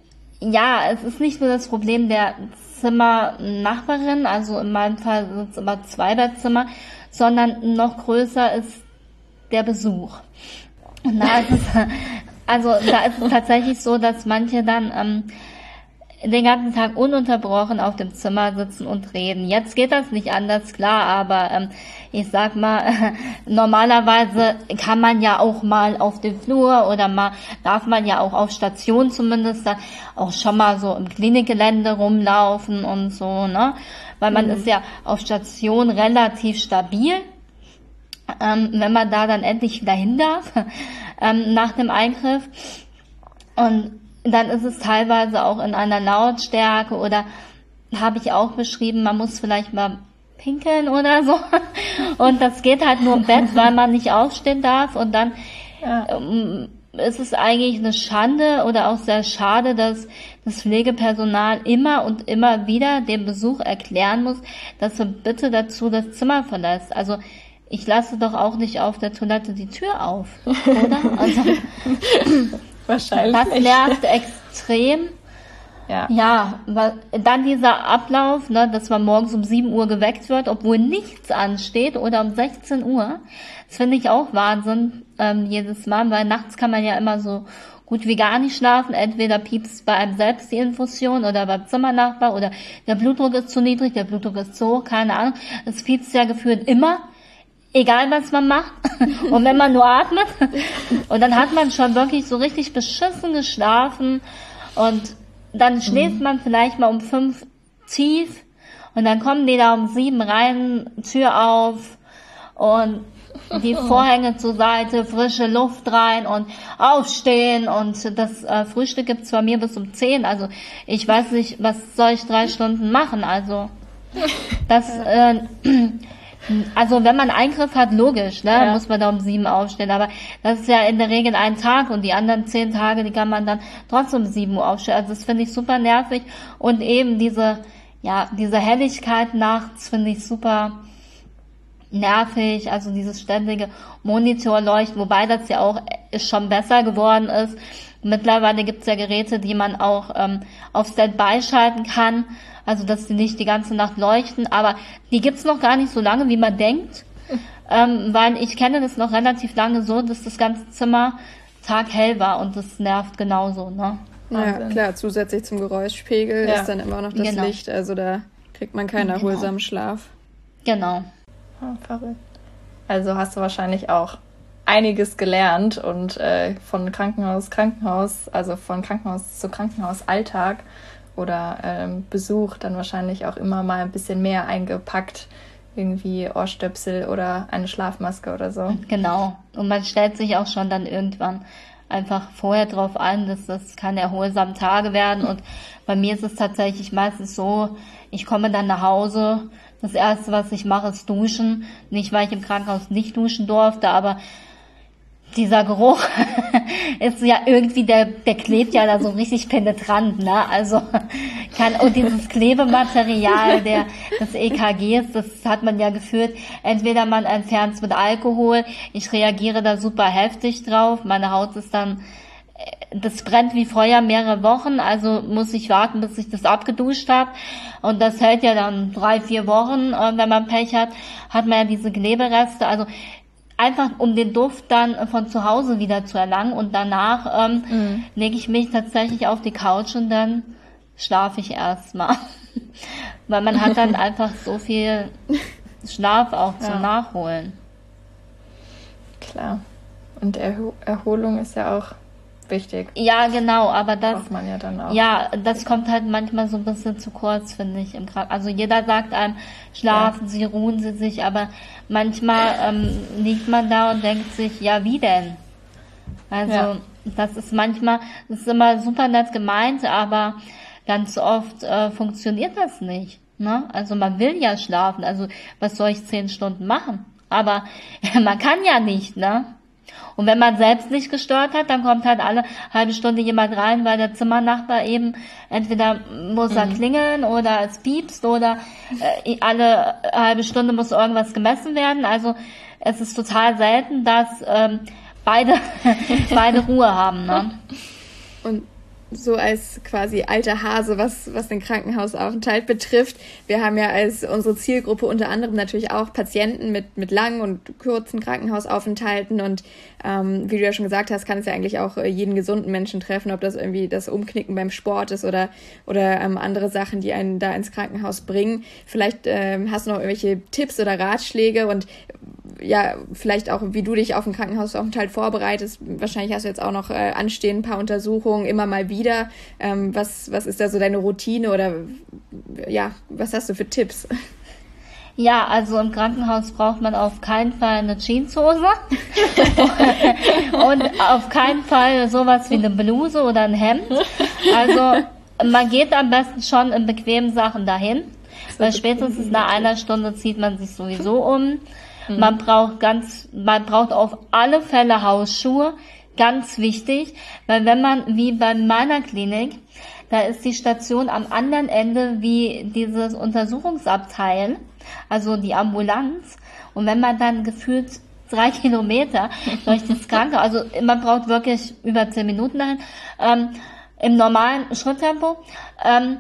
[SPEAKER 3] ja, es ist nicht nur das Problem der Zimmernachbarin, also in meinem Fall sind es immer zwei Bettzimmer, sondern noch größer ist der Besuch. Und da ist es, also da ist es tatsächlich so, dass manche dann ähm, den ganzen Tag ununterbrochen auf dem Zimmer sitzen und reden. Jetzt geht das nicht anders, klar, aber ähm, ich sag mal, äh, normalerweise kann man ja auch mal auf dem Flur oder mal, darf man ja auch auf Station zumindest dann auch schon mal so im Klinikgelände rumlaufen und so, ne? Weil man mhm. ist ja auf Station relativ stabil. Ähm, wenn man da dann endlich wieder hin darf, ähm, nach dem Eingriff. Und dann ist es teilweise auch in einer Lautstärke oder habe ich auch beschrieben, man muss vielleicht mal pinkeln oder so. Und das geht halt nur im Bett, weil man nicht aufstehen darf. Und dann ja. ähm, ist es eigentlich eine Schande oder auch sehr schade, dass das Pflegepersonal immer und immer wieder dem Besuch erklären muss, dass er bitte dazu das Zimmer verlässt. Also ich lasse doch auch nicht auf der Toilette die Tür auf, oder? Also
[SPEAKER 1] wahrscheinlich.
[SPEAKER 3] Das nervt extrem. Ja. Ja, dann dieser Ablauf, ne, dass man morgens um sieben Uhr geweckt wird, obwohl nichts ansteht, oder um sechzehn Uhr. Das finde ich auch Wahnsinn, ähm, jedes Mal, weil nachts kann man ja immer so gut wie gar nicht schlafen. Entweder piepst bei einem selbst die Infusion oder beim Zimmernachbar oder der Blutdruck ist zu niedrig, der Blutdruck ist zu hoch, keine Ahnung. Es piepst ja gefühlt immer. Egal, was man macht. Und wenn man nur atmet. Und dann hat man schon wirklich so richtig beschissen geschlafen. Und dann schläft mhm. man vielleicht mal um fünf tief. Und dann kommen die da um sieben rein, Tür auf. Und die Vorhänge zur Seite, frische Luft rein und aufstehen. Und das äh, Frühstück gibt's bei mir bis um zehn. Also ich weiß nicht, was soll ich drei Stunden machen? Also das... Äh, Also wenn man Eingriff hat, logisch, ne, ja. muss man da um sieben aufstehen, aber das ist ja in der Regel ein Tag und die anderen zehn Tage, die kann man dann trotzdem um sieben Uhr aufstehen. Also das finde ich super nervig und eben diese, ja, diese Helligkeit nachts finde ich super nervig, also dieses ständige Monitorleuchten, wobei das ja auch schon besser geworden ist. Mittlerweile gibt's ja Geräte, die man auch ähm, auf Standby schalten kann, also dass die nicht die ganze Nacht leuchten, aber die gibt's noch gar nicht so lange, wie man denkt, ähm, weil ich kenne das noch relativ lange so, dass das ganze Zimmer taghell war und das nervt genauso, ne?
[SPEAKER 2] Ja, klar, zusätzlich zum Geräuschpegel ja. ist dann immer noch das genau. Licht, also da kriegt man keinen erholsamen genau. Schlaf.
[SPEAKER 3] Genau.
[SPEAKER 1] Oh, verrückt. Also hast du wahrscheinlich auch einiges gelernt und äh, von Krankenhaus Krankenhaus, also von Krankenhaus zu Krankenhausalltag oder ähm, Besuch dann wahrscheinlich auch immer mal ein bisschen mehr eingepackt, irgendwie Ohrstöpsel oder eine Schlafmaske oder so.
[SPEAKER 3] Genau. Und man stellt sich auch schon dann irgendwann einfach vorher drauf ein, dass das keine erholsamen Tage werden. Und bei mir ist es tatsächlich meistens so, ich komme dann nach Hause, das Erste, was ich mache, ist duschen. Nicht, weil ich im Krankenhaus nicht duschen durfte, aber dieser Geruch ist ja irgendwie, der, der klebt ja da so richtig penetrant, ne? Also kann, und dieses Klebematerial der, des E K Gs, das hat man ja gefühlt, entweder man entfernt es mit Alkohol, ich reagiere da super heftig drauf, meine Haut ist dann, das brennt wie Feuer mehrere Wochen, also muss ich warten, bis ich das abgeduscht habe. Und das hält ja dann drei, vier Wochen, wenn man Pech hat, hat man ja diese Klebereste, also einfach um den Duft dann von zu Hause wieder zu erlangen und danach ähm, mhm. lege ich mich tatsächlich auf die Couch und dann schlafe ich erstmal. Weil man hat dann einfach so viel Schlaf auch ja. zum Nachholen.
[SPEAKER 1] Klar. Und Erho- Erholung ist ja auch wichtig.
[SPEAKER 3] Ja, genau, aber das
[SPEAKER 1] braucht man ja dann auch.
[SPEAKER 3] Ja, das kommt halt manchmal so ein bisschen zu kurz, finde ich, im Krankenhaus. Also jeder sagt einem, schlafen ja. Sie, ruhen Sie sich, aber manchmal ähm, liegt man da und denkt sich, ja, wie denn? Also ja. das ist manchmal, das ist immer super nett gemeint, aber ganz oft äh, funktioniert das nicht. Ne? Also man will ja schlafen, also was soll ich zehn Stunden machen? Aber man kann ja nicht, ne? Und wenn man selbst nicht gestört hat, dann kommt halt alle halbe Stunde jemand rein, weil der Zimmernachbar eben entweder muss er mhm. klingeln oder es piepst oder äh, alle halbe Stunde muss irgendwas gemessen werden. Also es ist total selten, dass ähm, beide beide Ruhe haben. Ne?
[SPEAKER 2] Und so als quasi alter Hase, was was den Krankenhausaufenthalt betrifft. Wir haben ja als unsere Zielgruppe unter anderem natürlich auch Patienten mit mit langen und kurzen Krankenhausaufenthalten und ähm, wie du ja schon gesagt hast, kann es ja eigentlich auch jeden gesunden Menschen treffen, ob das irgendwie das Umknicken beim Sport ist oder oder ähm, andere Sachen, die einen da ins Krankenhaus bringen. Vielleicht ähm, hast du noch irgendwelche Tipps oder Ratschläge und ja, vielleicht auch, wie du dich auf den Krankenhausaufenthalt vorbereitest. Wahrscheinlich hast du jetzt auch noch äh, anstehen, ein paar Untersuchungen, immer mal wieder. Ähm, was, was ist da so deine Routine oder ja, was hast du für Tipps?
[SPEAKER 3] Ja, also im Krankenhaus braucht man auf keinen Fall eine Jeanshose und auf keinen Fall sowas wie eine Bluse oder ein Hemd. Also man geht am besten schon in bequemen Sachen dahin, weil spätestens nach einer Stunde zieht man sich sowieso um. Man braucht ganz, man braucht auf alle Fälle Hausschuhe, ganz wichtig, weil wenn man, wie bei meiner Klinik, da ist die Station am anderen Ende wie dieses Untersuchungsabteil, also die Ambulanz, und wenn man dann gefühlt drei Kilometer durch das Krankenhaus, also man braucht wirklich über zehn Minuten dahin, ähm, im normalen Schritttempo, ähm,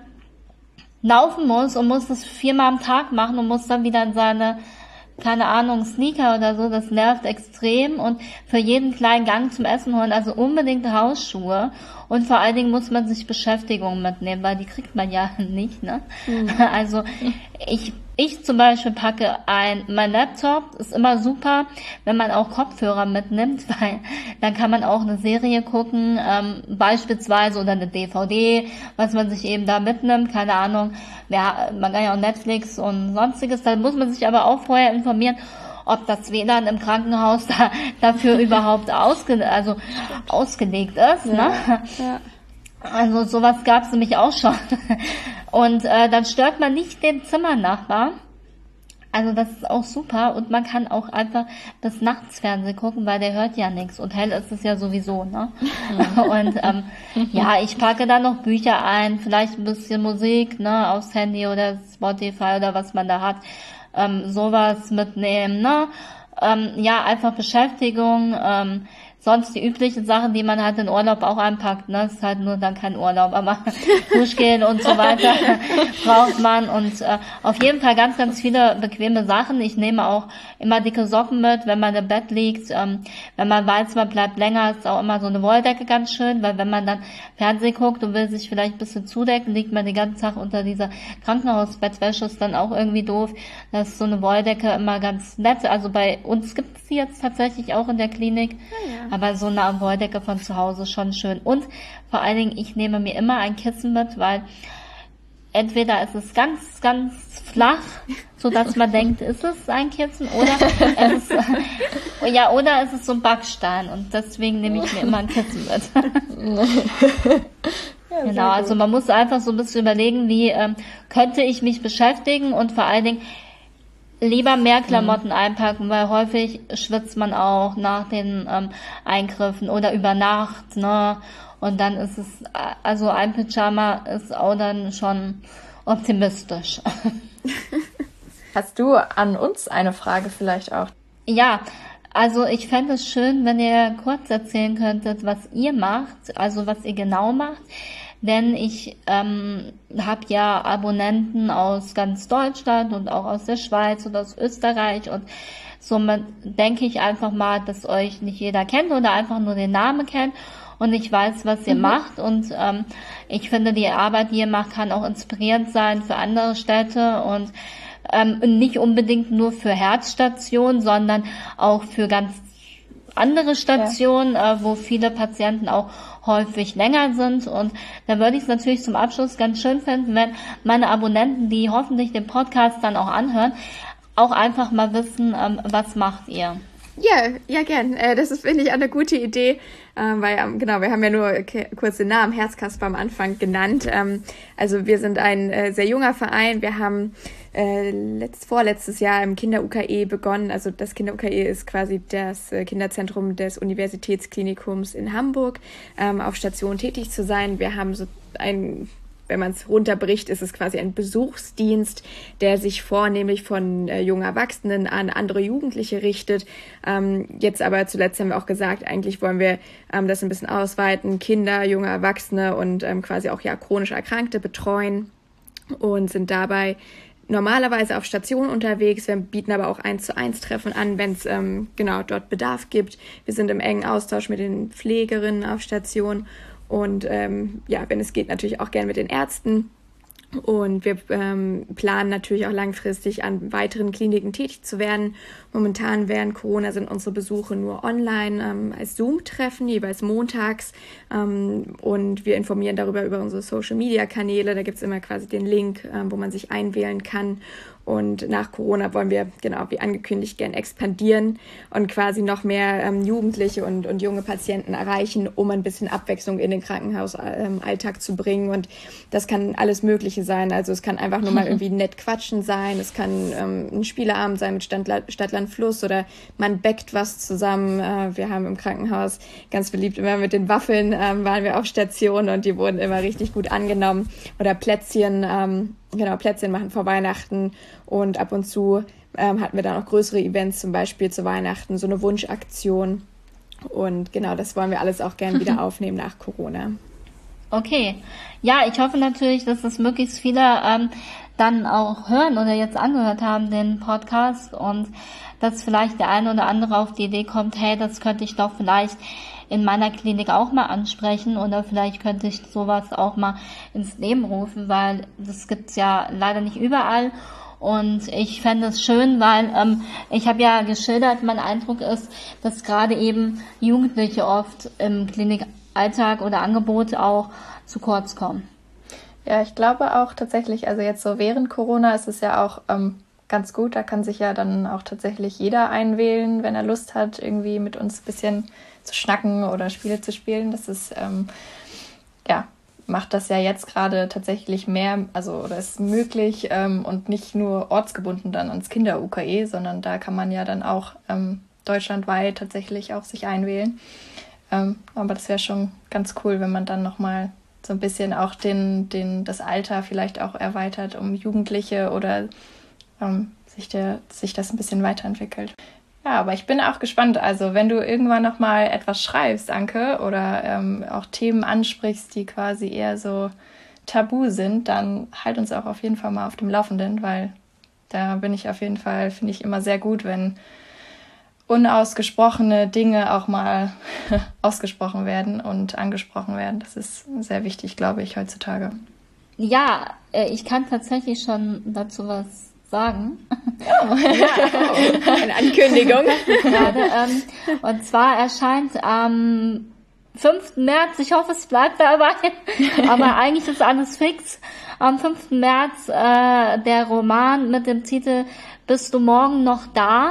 [SPEAKER 3] laufen muss und muss das viermal am Tag machen und muss dann wieder in seine keine Ahnung, Sneaker oder so, das nervt extrem und für jeden kleinen Gang zum Essen holen, also unbedingt Hausschuhe und vor allen Dingen muss man sich Beschäftigung mitnehmen, weil die kriegt man ja nicht, ne? Mhm. Also ich ich zum Beispiel packe ein, mein Laptop ist immer super, wenn man auch Kopfhörer mitnimmt, weil dann kann man auch eine Serie gucken, ähm, beispielsweise oder eine D V D, was man sich eben da mitnimmt, keine Ahnung, ja, man kann ja auch Netflix und sonstiges, da muss man sich aber auch vorher informieren, ob das W L A N im Krankenhaus da, dafür überhaupt ausge, also ausgelegt ist, ja, ne? Ja. Also sowas gab es nämlich auch schon. Und äh, dann stört man nicht den Zimmernachbar. Also das ist auch super. Und man kann auch einfach das Nachtsfernsehen gucken, weil der hört ja nichts. Und hell ist es ja sowieso, ne? Mhm. Und ähm, ja, ich packe da noch Bücher ein, vielleicht ein bisschen Musik, ne, aufs Handy oder Spotify oder was man da hat. Ähm, sowas mitnehmen, ne? Ähm, ja, einfach Beschäftigung, ähm, sonst die üblichen Sachen, die man halt in Urlaub auch einpackt, ne, ist halt nur dann kein Urlaub, aber Duschgel und so weiter braucht man und äh, auf jeden Fall ganz, ganz viele bequeme Sachen. Ich nehme auch immer dicke Socken mit, wenn man im Bett liegt, ähm, wenn man weiß, man bleibt länger, ist auch immer so eine Wolldecke ganz schön, weil wenn man dann Fernsehen guckt und will sich vielleicht ein bisschen zudecken, liegt man den ganzen Tag unter dieser Krankenhausbettwäsche, ist dann auch irgendwie doof. Das ist so eine Wolldecke immer ganz nett, also bei uns gibt es die jetzt tatsächlich auch in der Klinik. Ja, ja. Aber so eine Wolldecke von zu Hause schon schön. Und vor allen Dingen, ich nehme mir immer ein Kissen mit, weil entweder ist es ganz, ganz flach, so dass man denkt, ist es ein Kissen oder es ist, ja, oder es ist so ein Backstein und deswegen nehme ich mir immer ein Kissen mit. Ja, genau, also man muss einfach so ein bisschen überlegen, wie ähm, könnte ich mich beschäftigen und vor allen Dingen lieber mehr Klamotten mhm. einpacken, weil häufig schwitzt man auch nach den ähm, Eingriffen oder über Nacht, ne? Und dann ist es, also ein Pyjama ist auch dann schon optimistisch.
[SPEAKER 1] Hast du an uns eine Frage vielleicht auch?
[SPEAKER 3] Ja, also ich fände es schön, wenn ihr kurz erzählen könntet, was ihr macht, also was ihr genau macht. Denn ich ähm, habe ja Abonnenten aus ganz Deutschland und auch aus der Schweiz und aus Österreich und somit denke ich einfach mal, dass euch nicht jeder kennt oder einfach nur den Namen kennt und ich weiß, was ihr mhm. macht und ähm, ich finde, die Arbeit, die ihr macht, kann auch inspirierend sein für andere Städte und ähm, nicht unbedingt nur für Herzstationen, sondern auch für ganz andere Stationen, ja. äh, wo viele Patienten auch häufig länger sind. Und da würde ich es natürlich zum Abschluss ganz schön finden, wenn meine Abonnenten, die hoffentlich den Podcast dann auch anhören, auch einfach mal wissen, ähm, was macht ihr?
[SPEAKER 2] Ja, ja, gern. Äh, das ist, finde ich, eine gute Idee, ähm, weil, ähm, genau, wir haben ja nur k- kurz den Namen Herzkasper am Anfang genannt. Ähm, also wir sind ein äh, sehr junger Verein. Wir haben äh, letzt, vorletztes Jahr im Kinder-U K E begonnen. Also das Kinder-U K E ist quasi das äh, Kinderzentrum des Universitätsklinikums in Hamburg, ähm, auf Station tätig zu sein. Wir haben so ein Wenn man es runterbricht, ist es quasi ein Besuchsdienst, der sich vornehmlich von äh, jungen Erwachsenen an andere Jugendliche richtet. Ähm, jetzt aber zuletzt haben wir auch gesagt, eigentlich wollen wir ähm, das ein bisschen ausweiten, Kinder, junge Erwachsene und ähm, quasi auch ja chronisch Erkrankte betreuen und sind dabei normalerweise auf Station unterwegs. Wir bieten aber auch eins zu eins Treffen an, wenn es ähm, genau dort Bedarf gibt. Wir sind im engen Austausch mit den Pflegerinnen auf Station. Und ähm, ja, wenn es geht, natürlich auch gerne mit den Ärzten. Und wir ähm, planen natürlich auch langfristig an weiteren Kliniken tätig zu werden. Momentan während Corona sind unsere Besuche nur online ähm, als Zoom-Treffen, jeweils montags. Ähm, und wir informieren darüber über unsere Social-Media-Kanäle. Da gibt's immer quasi den Link, ähm, wo man sich einwählen kann. Und nach Corona wollen wir, genau wie angekündigt, gern expandieren und quasi noch mehr ähm, Jugendliche und, und junge Patienten erreichen, um ein bisschen Abwechslung in den Krankenhausalltag ähm, zu bringen. Und das kann alles Mögliche sein. Also es kann einfach nur mal irgendwie nett quatschen sein. Es kann ähm, ein Spieleabend sein mit Stadt, Land, Fluss oder man backt was zusammen. Äh, wir haben im Krankenhaus ganz beliebt immer mit den Waffeln ähm, waren wir auf Station und die wurden immer richtig gut angenommen. Oder Plätzchen, ähm, Genau, Plätzchen machen vor Weihnachten und ab und zu ähm, hatten wir dann auch größere Events, zum Beispiel zu Weihnachten, so eine Wunschaktion. Und genau, das wollen wir alles auch gerne wieder aufnehmen nach Corona.
[SPEAKER 3] Okay, ja, ich hoffe natürlich, dass das möglichst viele ähm, dann auch hören oder jetzt angehört haben, den Podcast und dass vielleicht der eine oder andere auf die Idee kommt, hey, das könnte ich doch vielleicht in meiner Klinik auch mal ansprechen oder vielleicht könnte ich sowas auch mal ins Leben rufen, weil das gibt's ja leider nicht überall und ich fände es schön, weil ähm, ich habe ja geschildert, mein Eindruck ist, dass gerade eben Jugendliche oft im Klinikalltag oder Angebot auch zu kurz kommen.
[SPEAKER 1] Ja, ich glaube auch tatsächlich, also jetzt so während Corona ist es ja auch ähm, ganz gut, da kann sich ja dann auch tatsächlich jeder einwählen, wenn er Lust hat, irgendwie mit uns ein bisschen zu schnacken oder Spiele zu spielen. Das ist, ähm, ja, macht das ja jetzt gerade tatsächlich mehr, also oder ist möglich ähm, und nicht nur ortsgebunden dann ans Kinder-U K E, sondern da kann man ja dann auch ähm, deutschlandweit tatsächlich auch sich einwählen. Ähm, aber das wäre schon ganz cool, wenn man dann nochmal so ein bisschen auch den, den, das Alter vielleicht auch erweitert um Jugendliche oder ähm, sich, der, sich das ein bisschen weiterentwickelt. Ja, aber ich bin auch gespannt. Also wenn du irgendwann noch mal etwas schreibst, Anke, oder ähm, auch Themen ansprichst, die quasi eher so tabu sind, dann halt uns auch auf jeden Fall mal auf dem Laufenden, weil da bin ich auf jeden Fall, finde ich immer sehr gut, wenn unausgesprochene Dinge auch mal ausgesprochen werden und angesprochen werden. Das ist sehr wichtig, glaube ich, heutzutage.
[SPEAKER 3] Ja, ich kann tatsächlich schon dazu was sagen.
[SPEAKER 2] Oh, ja, eine Ankündigung.
[SPEAKER 3] Gerade, ähm, und zwar erscheint am fünften März, ich hoffe, es bleibt dabei, aber eigentlich ist alles fix, am fünften März äh, der Roman mit dem Titel Bist du morgen noch da?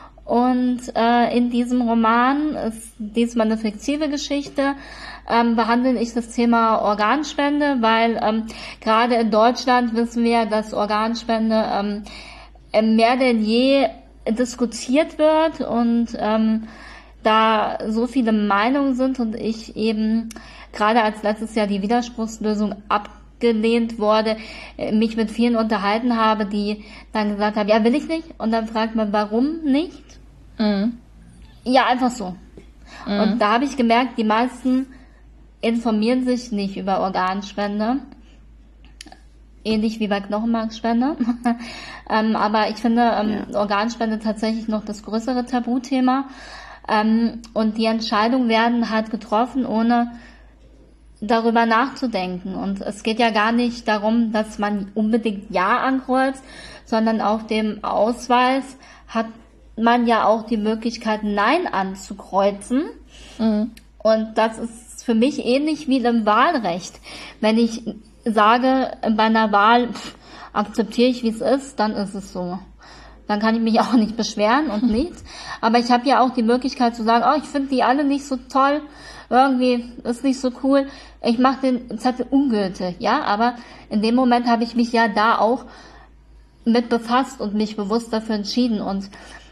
[SPEAKER 3] Und äh, in diesem Roman ist diesmal eine fiktive Geschichte, ähm, behandle ich das Thema Organspende, weil ähm, gerade in Deutschland wissen wir, dass Organspende ähm, mehr denn je diskutiert wird und ähm, da so viele Meinungen sind und ich eben gerade als letztes Jahr die Widerspruchslösung abgelehnt wurde, mich mit vielen unterhalten habe, die dann gesagt haben, ja, will ich nicht. Und dann fragt man, warum nicht? Mhm. Ja, einfach so. Mhm. Und da habe ich gemerkt, die meisten informieren sich nicht über Organspende. Ähnlich wie bei Knochenmarkspende. ähm, aber ich finde ähm, ja. Organspende tatsächlich noch das größere Tabuthema. Ähm, und die Entscheidungen werden halt getroffen, ohne darüber nachzudenken. Und es geht ja gar nicht darum, dass man unbedingt Ja ankreuzt, sondern auf dem Ausweis hat man ja auch die Möglichkeit, Nein anzukreuzen. Mhm. Und das ist für mich ähnlich wie im Wahlrecht. Wenn ich sage, bei einer Wahl pff, akzeptiere ich, wie es ist, dann ist es so. Dann kann ich mich auch nicht beschweren und nichts. Aber ich habe ja auch die Möglichkeit zu sagen, oh, ich finde die alle nicht so toll, irgendwie ist nicht so cool, ich mache den Zettel ungültig. Ja, aber in dem Moment habe ich mich ja da auch mit befasst und mich bewusst dafür entschieden. Und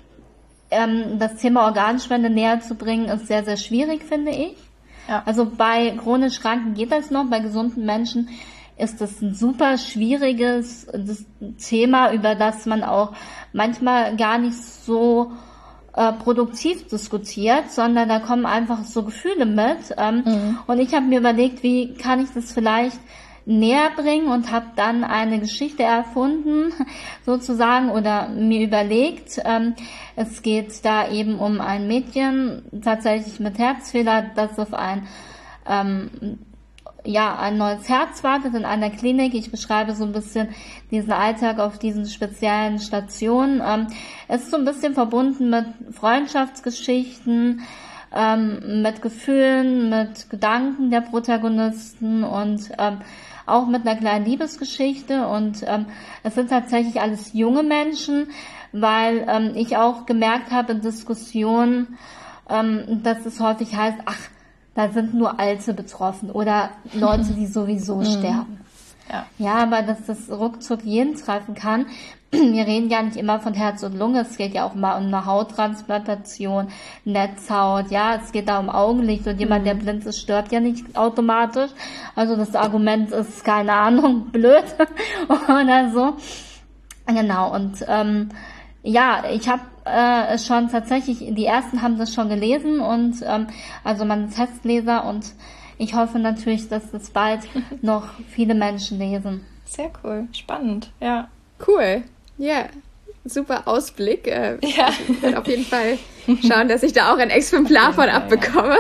[SPEAKER 3] ähm, das Thema Organspende näher zu bringen, ist sehr, sehr schwierig, finde ich. Ja. Also bei chronisch Kranken geht das noch, bei gesunden Menschen ist das ein super schwieriges Thema, über das man auch manchmal gar nicht so äh, produktiv diskutiert, sondern da kommen einfach so Gefühle mit. Ähm, mhm. Und ich habe mir überlegt, wie kann ich das vielleicht näher bringen und habe dann eine Geschichte erfunden, sozusagen, oder mir überlegt. Ähm, es geht da eben um ein Mädchen, tatsächlich mit Herzfehler, das auf ein ähm, ja, ein neues Herz wartet in einer Klinik. Ich beschreibe so ein bisschen diesen Alltag auf diesen speziellen Stationen. Ähm, es ist so ein bisschen verbunden mit Freundschaftsgeschichten, ähm, mit Gefühlen, mit Gedanken der Protagonisten und ähm, auch mit einer kleinen Liebesgeschichte. Und ähm, es sind tatsächlich alles junge Menschen, weil ähm, ich auch gemerkt habe in Diskussionen, ähm, dass es häufig heißt, ach, da sind nur Alte betroffen oder Leute, die sowieso sterben. Ja. ja, aber dass das ruckzuck jeden treffen kann. Wir reden ja nicht immer von Herz und Lunge, es geht ja auch mal um eine Hauttransplantation, Netzhaut, ja, es geht da um Augenlicht und jemand, der blind ist, stirbt ja nicht automatisch. Also das Argument ist, keine Ahnung, blöd oder so. Genau, und ähm, ja, ich habe äh, schon tatsächlich, die ersten haben das schon gelesen und ähm, also mein Testleser und ich hoffe natürlich, dass das bald noch viele Menschen lesen.
[SPEAKER 1] Sehr cool, spannend, ja.
[SPEAKER 2] Cool, ja, super Ausblick. Äh, ja. Ich werde auf jeden Fall schauen, dass ich da auch ein Exemplar von abbekomme.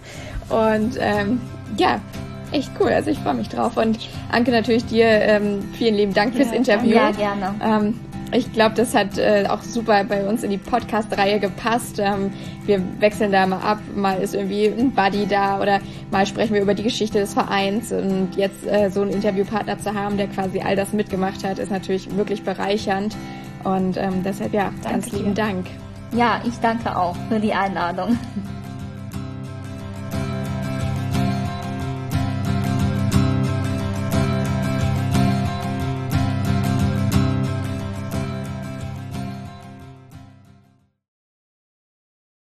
[SPEAKER 2] Und ähm, ja, echt cool, also ich freue mich drauf. Und Anke, natürlich dir ähm, vielen lieben Dank fürs ja, Interview.
[SPEAKER 3] Ja, gerne.
[SPEAKER 2] Ähm, Ich glaube, das hat äh, auch super bei uns in die Podcast-Reihe gepasst. Ähm, wir wechseln da mal ab, mal ist irgendwie ein Buddy da oder mal sprechen wir über die Geschichte des Vereins. Und jetzt äh, so einen Interviewpartner zu haben, der quasi all das mitgemacht hat, ist natürlich wirklich bereichernd. Und ähm, deshalb ja, danke ganz lieben dir. Dank.
[SPEAKER 3] Ja, ich danke auch für die Einladung.